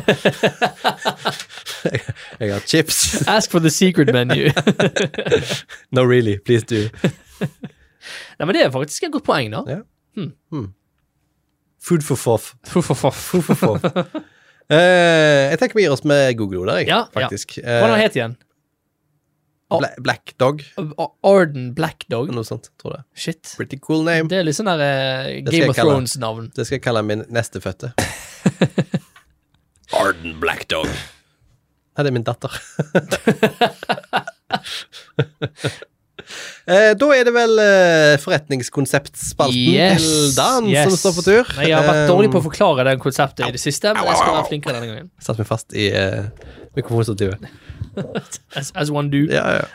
jeg, jeg har chips. Ask for the secret menu. No really, please do. Nei, men det er faktisk et godt poeng da. Ja. Hmm. Hmm. Food for foff. Fuff, fuff, fuff. Food for foff. Eh, jeg tenker vi gir oss med Google der, jeg, Ja, ja. faktisk. Hva er det het igjen? Bla Black Dog, O- Arden Black Dog. noe sånt, tror jeg. Shit. Pretty cool name. Det er litt sånn der eh, skal Game jeg of kalle. Thrones-navn. Det skal jeg kalle min neste føtte. Arden Black Dog. Nei, det er min datter. eh, da er det vel eh, forretningskonseptspalten Yes, til Dan yes. som står på tur. Nei, jeg har vært Eh, dårlig på å forklare det konseptet i det siste, men jeg skal være flinkere denne gangen. Satt meg fast i eh, mikrofonstativet. As, as one do. Ja, ja.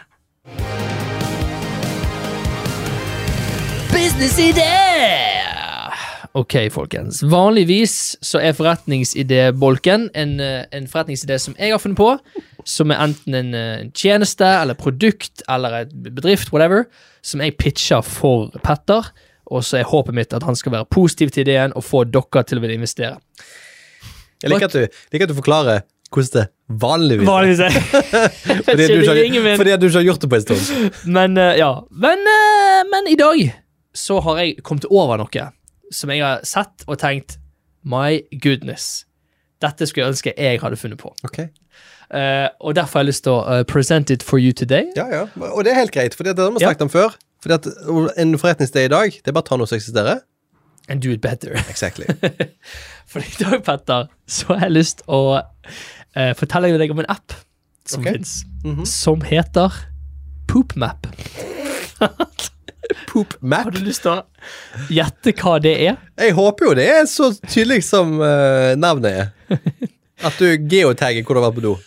Business-idé! Ok, folkens. Vanligvis så er forretningsidé-bolken en, eh, en forretningsidé som jeg har funnet på, som er enten en, eh, en tjeneste, eller produkt, eller et bedrift, whatever, som jeg pitcher for Petter, og så er håpet mitt at han skal være positiv til ideen og få dere til å ville investere. Jeg liker at du, liker at du forklarer hvordan det vanligvis er. Vanligvis er Fordi at, du ikke, ingen har- min. fordi at du ikke har gjort det på en stund. Men eh, ja, men, eh, men i dag så har jeg kommet over noe som jeg har sett og tenkt, my goodness, dette skulle jeg ønske jeg hadde funnet på. Ok. Eh, og derfor har jeg lyst til å eh, present it for you today. Ja, ja. Og det er helt greit, for det har vi Ja. snakket om før. Fordi at en forretningssted i dag, det er bare å ta noe som eksisterer. And do it better. Exactly. For i dag, Petter, så har jeg lyst til å eh, fortelle deg om en app som Ok. finnes, Mhm. som heter PoopMap. Poop map. Har du lyst til å gjette hva det er? Jeg håper jo det er så tydelig som eh, navnet er. At du geotagger hvor du har vært på do.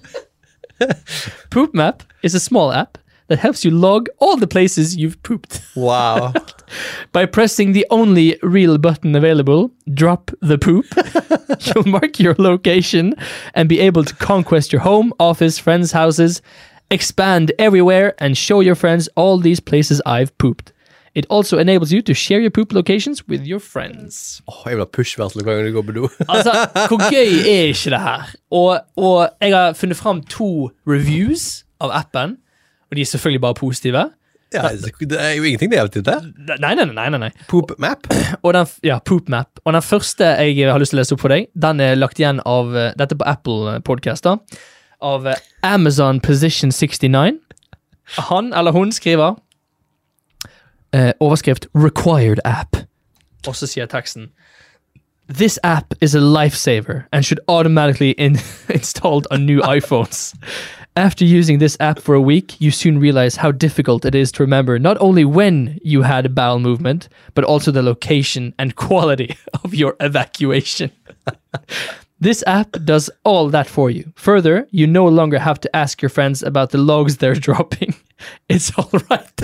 PoopMap is a small app that helps you log all the places you've pooped. Wow. By pressing the only real button available, drop the poop, you'll mark your location and be able to conquest your home, office, friends' houses, expand everywhere, and show your friends all these places I've pooped. It also enables you to share your poop locations with your friends. Åh, jeg vil ha push-varsel hver gang du går på do. Altså, hvor gøy er ikke det her? Og, og jeg har funnet fram to reviews av appen, og de er selvfølgelig bare positive. Ja, det er jo ingenting negativt der. Nei, nei, nei, nei, nei. Poop map. Og den, ja, PoopMap. Og den første jeg har lyst til å lese opp for deg, den er lagt igjen av, eh, dette er på Apple Podcast da, av eh, Amazon Position sekstinisju. Han eller hun skriver eh, overskrift Required App. Og så sier teksten This app is a lifesaver and should automatically in installed on new iPhones. After using this app for a week, you soon realize how difficult it is to remember not only when you had a bowel movement, but also the location and quality of your evacuation. This app does all that for you. Further, you no longer have to ask your friends about the logs they're dropping. It's all right.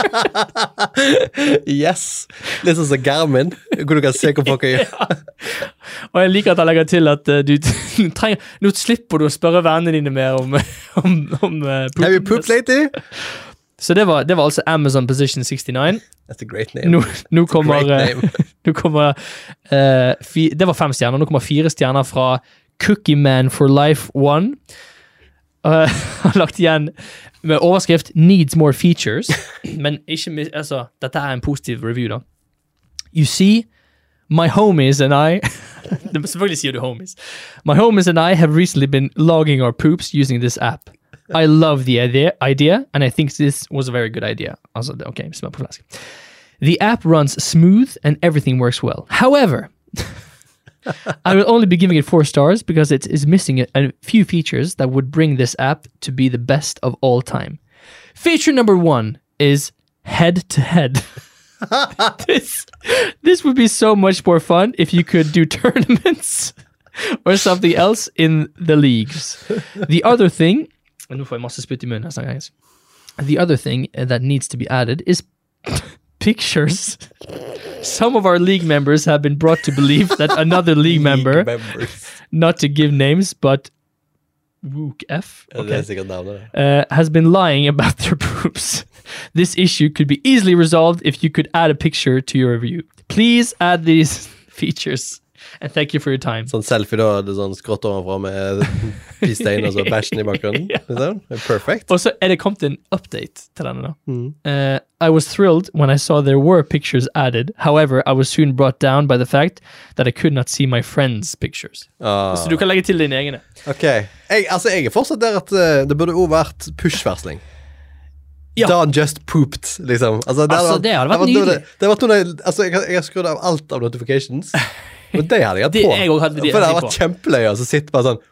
Yes. Litt sånn som Garmin, hvor du kan se hva folk gjør. Ja. Og jeg liker at han legger til at uh, du trenger, nå slipper du å spørre vennene dine mer om, om, om uh, Have you pooped lately? Så det var, det var altså Amazon Position sekstiåtte. That's a great name. Nå, nå kommer, Great name. nå kommer uh, fi, det var fem stjerner, nå kommer fire stjerner fra Cookie Man for Life One. Uh, han har lagt igjen med overskrift Needs more features. Men ikke, altså, dette er en positiv review da. You see, my homies and I selvfølgelig sier du homies. My homies and I have recently been logging our poops using this app. I love the idea, idea and I think this was a very good idea. Altså, ok, smør på flask. The app runs smooth and everything works well. However, I will only be giving it four stars because it is missing a, a few features that would bring this app to be the best of all time. Feature number one is head-to-head. this, this would be so much more fun if you could do tournaments or something else in the leagues. The other thing, nå får jeg masse spytt i munnen her, the other thing that needs to be added is pictures. Some of our league members have been brought to believe that another league member, not to give names, but Wook F, okay, uh, has been lying about their poops. This issue could be easily resolved if you could add a picture to your review. Please add these features. And thank you for your time. Sånn selfie da, det er sånn skrått overfra med pistein og så bæsjen i bakgrunnen. Ja. Perfect. Og så er det kommet en update til denne da. Mm. Uh, I was thrilled when I saw there were pictures added. However, I was soon brought down by the fact that I could not see my friends' pictures. Ah. Så du kan legge til dine egne. Ok. Jeg, altså, jeg er fortsatt der at uh, det burde også vært push-versling. Ja. Don just pooped, liksom. Altså, det, altså, hadde, det hadde vært det, nydelig. Det, det var noe, altså, jeg, jeg har skrudd av alt av notifications. Og det hadde jeg hatt det, på. Jeg hadde de, For det hadde vært kjempeløy å sitte bare sånn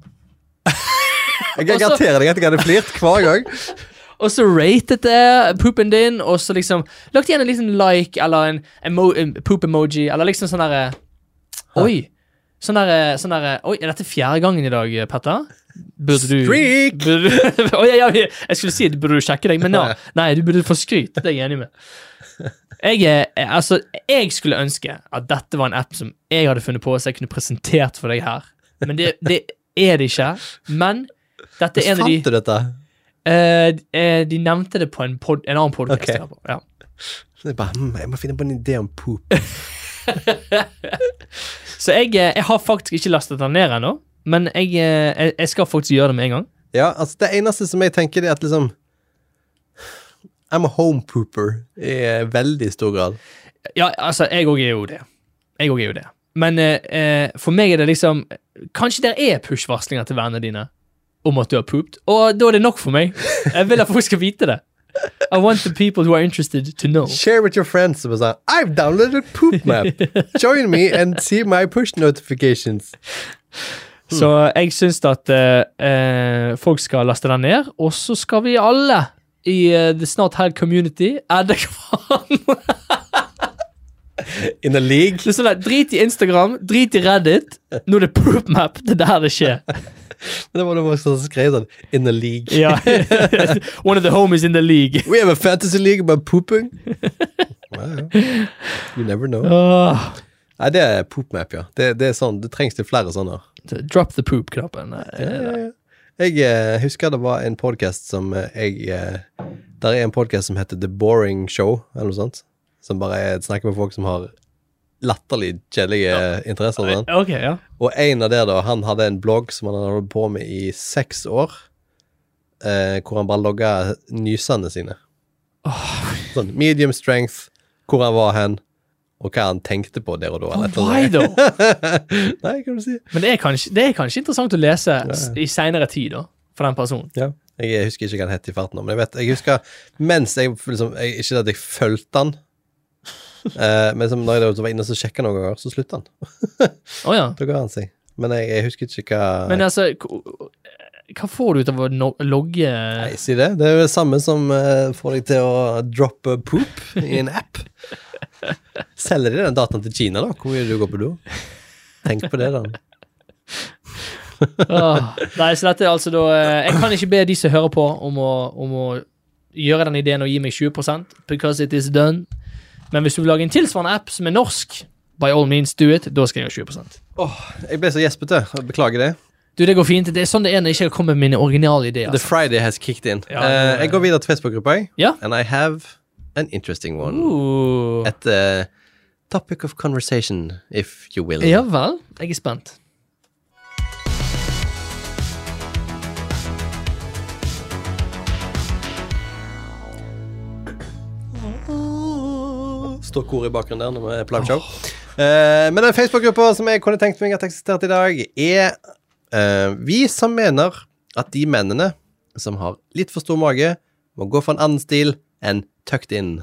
Jeg garanterer deg at jeg hadde flirt hver gang. Og så ratet det poopen din, og så liksom lagt igjen en liten like, eller en, emo, en poop-emoji, eller liksom sånn der oi, sånn der, sånn der oi, er dette fjerde gangen i dag, Petter? Burde du Streak! Burde du, oh, ja, ja, jeg skulle si, burde du sjekke deg, men ja, nei, du burde få skryt, det er jeg enig med. Jeg, altså, jeg skulle ønske at dette var en app som jeg hadde funnet på, så jeg kunne presentert for deg her. Men det, det er det ikke. Men dette er en av de... Fant du dette? Uh, de nevnte det på en, pod, en annen podcast. Okay. Ja. Så jeg bare, hm, jeg må finne på en idé om poop. Så jeg, jeg har faktisk ikke lastet den ned ennå, men jeg, jeg, jeg skal faktisk gjøre det med en gang. Ja, altså det eneste som jeg tenker er at liksom I'm a home pooper i veldig stor grad. Ja, altså, jeg også er jo det. Jeg også er jo det. Men eh, for meg er det liksom, kanskje det er push-varslinger til vennene dine om at du har pooped, og da er det nok for meg. Jeg vil at folk skal vite det. I want the people who are interested to know. Share with your friends. I've downloaded Poop Map. Join me and see my push notifications. Hmm. Så jeg synes at eh, folk skal laste den ned, og så skal vi alle i uh, The Snart Helg Community er det hverandre. In a league. Det er sånn der, drit i Instagram, drit i Reddit. Nå er det Poop Map, det er der det skjer. Men det var noe som skrev sånn, in a league. Ja. One of the homies in the league. We have a fantasy league about pooping. Well, you never know. Oh. Nei, det er Poop Map, ja. Det, det er sånn, det trengs til flere sånne. Drop the poop-knappen. Ja, ja, ja. Jeg eh, husker det var en podcast som eh, jeg eh, der er en podcast som heter The Boring Show, eller noe sånt, som bare er, snakker med folk som har latterlig kjedelige ja. interesser. Sånn. Okay, ja. Og en av det da, han hadde en blogg som han hadde holdt på med i seks år, eh, hvor han bare logget nysene sine. Oh. Sånn, medium strength, hvor han var hen, og hva han tenkte på der og da. Oh, why da? Nei, kan du si. Men det er kanskje, det er kanskje interessant å lese ja. i senere tid da, for den personen. Ja, jeg husker ikke hva han hette i farten nå, men jeg vet, jeg husker, mens jeg, liksom, jeg ikke at jeg følte han, uh, men som når jeg var inne og sjekket noen ganger, så sluttet han. Oh, ja. Da ga han seg. Men jeg, jeg husker ikke hva... Men altså, hva får du ut av å no logge? Nei, si det. Det er jo det samme som uh, får deg til å droppe poop i en app. Selger de den dataen til Kina da? Hvor vil du gå på do? Tenk på det da. oh, nei, så dette er altså da Jeg kan ikke be de som hører på om å, om å gjøre den ideen og gi meg tjue prosent, because it is done. Men hvis du vil lage en tilsvarende app som er norsk, by all means do it, da skal jeg ha tjue prosent. Åh, jeg ble så gjespete. Beklager det. Du, det går fint. Det er sånn det er når jeg ikke kommer med mine originale ideer. The Friday has kicked in. Ja, uh, jeg går videre til Facebook-gruppa, jeg. Ja. And I have an interesting one. Uh. Et uh, topic of conversation, if you will. Ja vel, jeg er spent. Står kor i bakgrunnen der når vi er på liveshow. Oh. Uh, men den Facebook-gruppa som jeg kunne tenkt meg at eksistert i dag, er uh, vi som mener at de mennene som har litt for stor mage, må gå for en annen stil enn tucked in.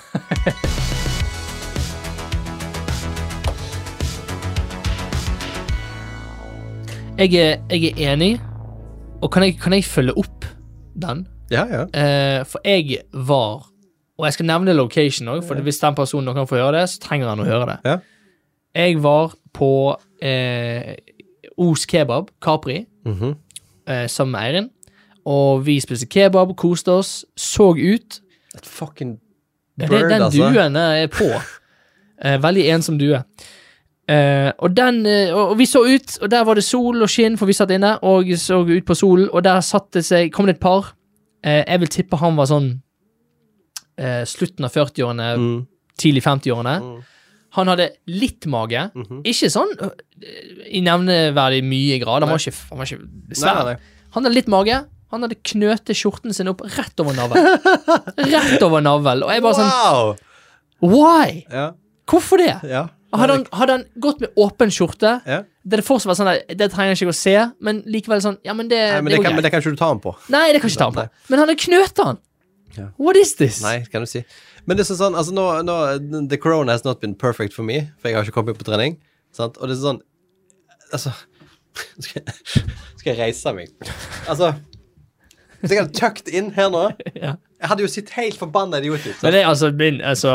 jeg, er, jeg er enig, og kan jeg, kan jeg følge opp den? Ja, ja. Uh, for jeg var, og jeg skal nevne location også, for hvis den personen kan få høre det, så trenger han å høre det. Ja. Jeg var på eh, Os Kebab, Capri, mm-hmm. eh, sammen med Eirin, og vi spiste kebab, koste oss, så ut. Et fucking bird, bird, den altså. Den duen er på. eh, veldig ensom due. Eh, og, den, eh, og vi så ut, og der var det sol og skinn, for vi satt inne, og så ut på solen, og der satt det seg, kom det et par. Eh, jeg vil tippe han var sånn eh, slutten av førti-årene, mm. tidlig femti-årene. Mm. Han hadde litt mage. Mm-hmm. Ikke sånn uh, i nevneverdig mye grad. Han var ikke, han var ikke svær. Nei, nei. Han hadde litt mage. Han hadde knøtet skjorten sin opp rett over navel. Rett over navel. Og jeg bare wow. sånn Why? Ja. Hvorfor det? Ja. Hadde, han, hadde han gått med åpen skjorte, ja. det, det fortsatt var sånn der, det trenger jeg ikke å se, men likevel sånn Ja, men det, nei, men det, det, kan, men det kan ikke du ta han på. Nei, det kan ikke ta han på. Men han hadde knøtet han. Ja. What is this? Nei, kan du si. Men det er sånn, altså nå, nå the corona has not been perfect for me, for jeg har ikke kommet på trening, sant? Og det er sånn, altså, skal jeg, skal jeg reise meg? Altså, hvis jeg hadde tucked inn her nå, ja. jeg hadde jo sitt helt forbannet idiot ut. Men det er altså, min, altså,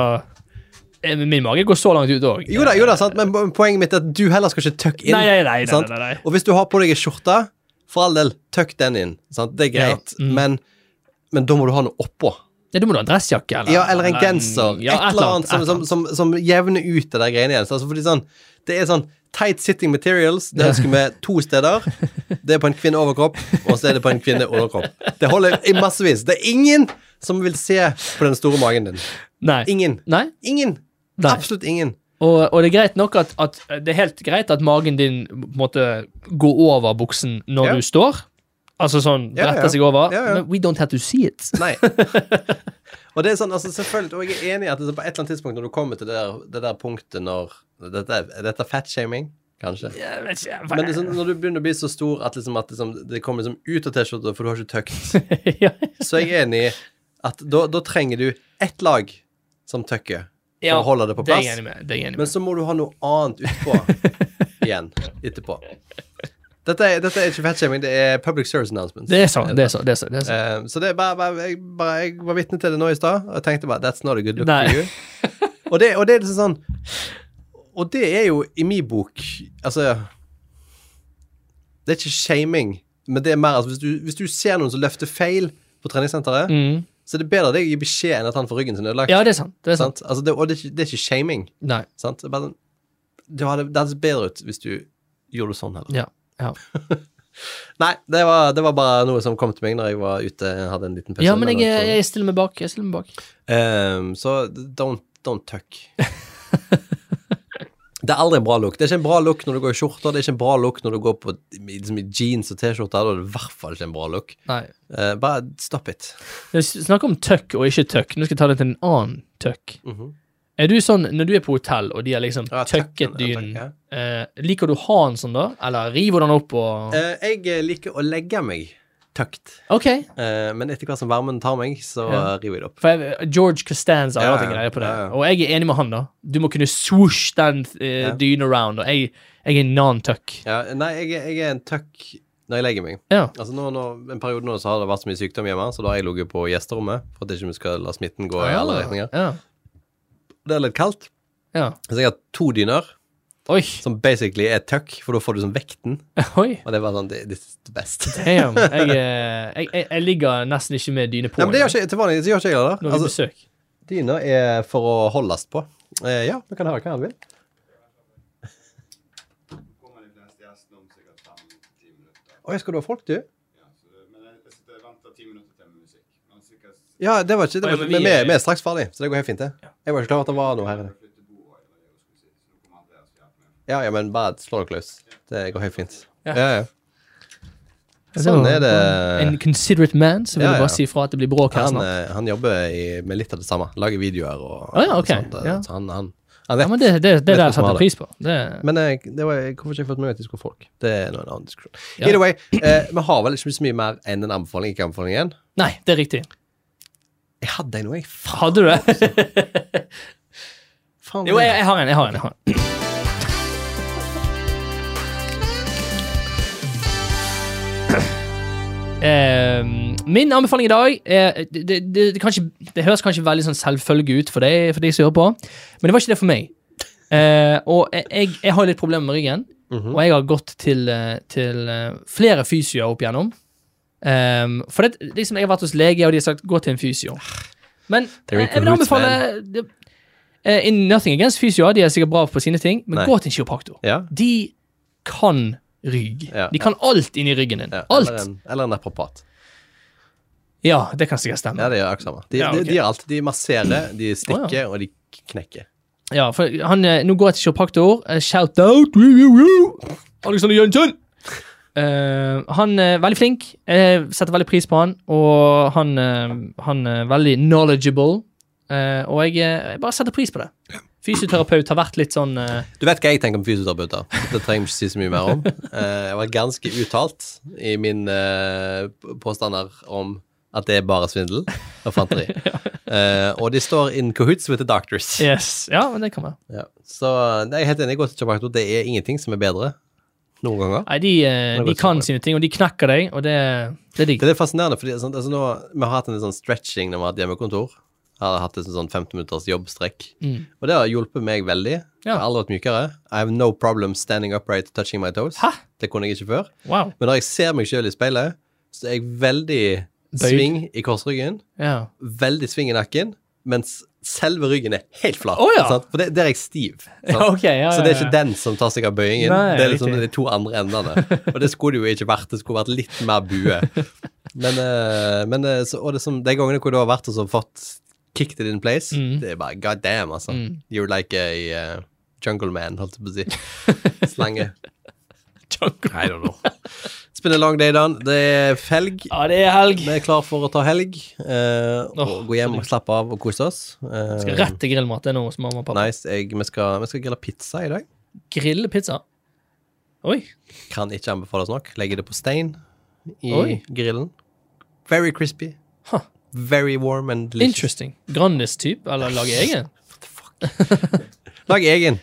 min mage går så langt ut også. Jo da, jo da, sant? Men poenget mitt er at du heller skal ikke tuck inn. Nei, nei, nei, nei, nei, nei. Og hvis du har på deg en skjorte, for all del, tuck den inn, sant? Det er greit, ja. mm. men, men da må du ha noe oppå. Ja, du må du ha en dressjakke, eller? Ja, eller en genser. Ja, et eller annet som, som, som, som jevner ut det der greiene igjen. Altså, fordi sånn, det er sånn tight sitting materials, det ønsker vi to steder. Det er på en kvinne overkropp, og så er det på en kvinne underkropp. Det holder i massevis. Det er ingen som vil se på den store magen din. Nei. Ingen. Nei? Ingen. Nei. Absolutt ingen. Og, og det er greit nok at, at det er helt greit at magen din på en måte går over buksen når ja. du står. Altså sånn, bretter ja, ja. seg over. Ja, ja. Men we don't have to see it. Nei. Og det er sånn, altså selvfølgelig, og jeg er enig i at det er på et eller annet tidspunkt når du kommer til det der, det der punktet når, dette, er dette fat-shaming, kanskje? Ja, vet ikke. Men det er sånn, når du begynner å bli så stor at, liksom, at liksom, det kommer liksom ut av t-skjortet, for du har ikke tøkt. ja. Så jeg er enig i at da, da trenger du ett lag som tøkker, for ja, å holde det på plass. Det er jeg enig med. Det er jeg enig med. Men så må du ha noe annet utpå igjen, etterpå. Dette er, dette er ikke fat-shaming, det er public service announcements. Det er så, det er så, det er så. Det er så. Uh, så det er bare, bare, jeg, bare, jeg var vitne til det nå i sted, og jeg tenkte bare, that's not a good look Nei. for you. og, det, og det er liksom sånn, og det er jo i min bok, altså, det er ikke shaming, men det er mer, altså, hvis du, hvis du ser noen som løfter feil på treningssenteret, mm. så er det bedre det å gi beskjed enn at han får ryggen sin ødelagt. Ja, det er sant. Det er sant. sant? Altså, det, og det er, ikke, det er ikke shaming. Nei. Sant? Det er bare, det hadde, det hadde bedre ut hvis du gjorde det sånn heller. Ja. Ja. Nei, det var, det var bare noe som kom til meg når jeg var ute. Jeg hadde en liten pause. Ja, men jeg, jeg, jeg stiller meg bak. Jeg stiller meg bak. Um, så don't, don't tuck. Det er aldri en bra look. Det er ikke en bra look når du går i skjorter. Det er ikke en bra look når du går på liksom, jeans og t-skjorter. Da er det i hvert fall ikke en bra look. Nei. Uh, bare stop it. Snakk om tuck og ikke tuck. Nå skal jeg ta det til en annen tuck. Mhm. Er du sånn, når du er på hotell, og de har liksom ja, tøkket dynen, ja. eh, liker du å ha den sånn da? Eller river den opp og... Eh, jeg liker å legge meg tøkt. Ok. Eh, men etter hva som varmen tar meg, så ja. river jeg det opp. For jeg, George Costanza har ja, ja. greier på det. Ja, ja. Og jeg er enig med han da. Du må kunne swoosh den eh, ja. dynen around, og jeg, jeg er non-tuck. Ja, nei, jeg, jeg er en tuck når jeg legger meg. Ja. Altså nå, nå, en periode nå så har det vært så mye sykdom hjemme, så da har jeg ligget på gjesterommet, for at ikke vi skal la smitten gå i alle retninger. Ja. Det er litt kaldt. Ja. Så jeg har to dyner. Oi. Som basically er tøkk, for da får du sånn vekten. Oi. Og det var sånn, det, det er best. Damn. Jeg, jeg, jeg, jeg ligger nesten ikke med dyne på. Nei, men det gjør ikke, til vanlig, det gjør ikke jeg da. Når vi altså, besøk. Dyna er for å holdes på. Eh, ja, vi kan ha hva han vil. Oi, skal du ha folk, du? Ja, det var ikke, det var ikke, men vi er, vi er straks ferdig, så det går helt fint det. Jeg var ikke klar at det var noe her. Ja, ja, men bare slå dere løs. Det går helt fint. Ja, ja. ja. Sånn er det. En considerate man, så vil ja, ja. jeg bare si fra at det blir bråk her han, snart. Han jobber i, med litt av det samme. Lager videoer og, oh, ja, okay. og sånt. Ja. Så han, han, han vet, ja, men det, det, det er der jeg setter pris på. Det... Men jeg, det var, hvorfor ikke jeg fått med at de skulle folk? Det er noe en annen diskusjon. Ja. Either way, eh, vi har vel ikke så mye mer enn en anbefaling, ikke anbefaling igjen? Nei, det er riktig. Jeg hadde en nå, jeg. Faen, hadde du det? Faen, jo, jeg, jeg har en, jeg har en, jeg har en. Uh, min anbefaling i dag er, det, det, det, det, kanskje, det høres kanskje veldig sånn selvfølge ut for deg, for de som hører på, men det var ikke det for meg. Uh, og jeg, jeg har litt problemer med ryggen, mm-hmm. og jeg har gått til, til flere fysioer opp igjennom. Um, for det, liksom, jeg har vært hos lege, og de har sagt gå til en fysio. Men jeg, jeg vil anbefale det, uh, in nothing against fysioer, de er sikkert bra på sine ting, men Nei. gå til en kiropraktor. Ja. De kan rygg. Ja. De kan alt inn i ryggen din. Ja, alt. Eller en, eller en naprapat. Ja, det kan sikkert stemme. Ja, det gjør akkurat samme. De, ja, okay. de, de gjør alt. De masserer, de stikker, oh, ja. og de knekker. Ja, for han, nå går jeg til kiropraktor. Shout out! Alexander Jønsson! Uh, han er veldig flink. Jeg setter veldig pris på han, og han, uh, han er veldig knowledgeable, uh, og jeg, jeg bare setter pris på det. Fysioterapeut har vært litt sånn uh... Du vet hva jeg tenker om fysioterapeuter. Det trenger vi ikke si så mye mer om. Uh, jeg var ganske uttalt i min uh, påstander om at det er bare svindel og fanteri. ja. uh, og de står in cahoots with the doctors. Yes, ja, men det kan være. Ja. Så jeg er helt enig, gå til kiropraktor. Det er ingenting som er bedre noen ganger. Nei, de, uh, de kan sine ting, og de knekker deg, og det, det er digg. Det er fascinerende, fordi sånn, altså, nå, vi har hatt en sånn stretching når vi har hatt hjemmekontor. Jeg har hatt en sånn femten minutters jobbstrekk. Mm. Og det har hjulpet meg veldig. Ja. Jeg har aldri vært mykere. I have no problem standing upright, touching my toes. Hæ? Det kunne jeg ikke før. Wow. Men når jeg ser meg selv i speilet, så er jeg veldig Bøyd. sving i korsryggen. Ja. Veldig sving i nakken, mens selve ryggen er helt flat. Oh, ja. For det, der er jeg stiv. Ja, okay, ja, så det er ikke ja, ja. den som tar seg av bøyingen. Nei, det er liksom de to andre endene. Og det skulle det jo ikke vært. Det skulle vært litt mer bue. Men, men så, og det som, de gangene hvor du har vært og så fått kicked it in place, mm. det er bare god damn, altså. Mm. You're like a uh, jungle man, holdt jeg på å si. Slange. Jungle. I don't know. It's been a long day, Dan. Det er helg. Ja, det er helg. Vi er klar for å ta helg. Uh, oh, og gå hjem og slappe av og kose oss. Uh, skal rett til grillmat, det er noe som mamma og pappa. Nice. Jeg, vi, skal, vi skal grille pizza i dag. Grille pizza? Oi. Kan ikke anbefales nok. Legge det på stein i Oi. grillen. Very crispy. Huh. Very warm and delicious. Interesting. Grandis-typ, eller lage egen? What the fuck? Lage egen.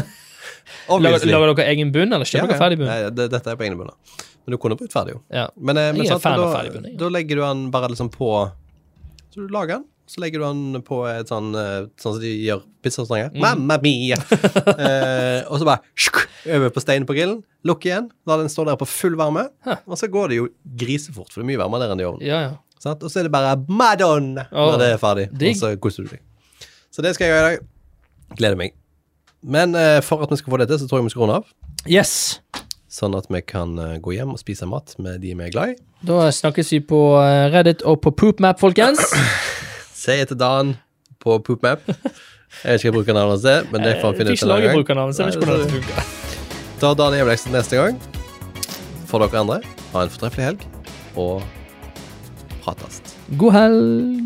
Lager, lager dere egen bunn, eller kjøper dere ja, ferdig bunn? Nei, det, dette er på egne bunner. Men du kunne brukt ferdig jo. Ja. Men, eh, men jeg er sant, fan da, av ferdig bunn. Da legger du den bare liksom på. Så du lager den, så legger du den på et sånn, sånn som de gjør pizzastranger. Mm. Mamma mia! eh, og så bare shuk, over på steinen på grillen, lukk igjen, la den stå der på full varme, huh. og så går det jo grisefort, for det er mye varmere der enn i ovnen. Ja, ja. Sant? Og så er det bare Madonna oh, når det er ferdig. Digg. Og så koser du deg. Så det skal jeg gjøre i dag. Gleder meg. Men uh, for at vi skal få dette, så tror jeg vi skal runde av. Yes. Sånn at vi kan uh, gå hjem og spise mat med de vi er glad i. Da snakkes vi på uh, Reddit og på PoopMap, folkens. Se etter Dan på PoopMap. Jeg vet ikke hva brukernavnet hans er, men det får vi finne ut en gang. Jeg fikk ikke lage brukernavnet, så jeg vet ikke hvordan det funker. Da Dan Eveleksen neste gang. For dere andre, ha en fortreffelig helg, og pratast. God helg!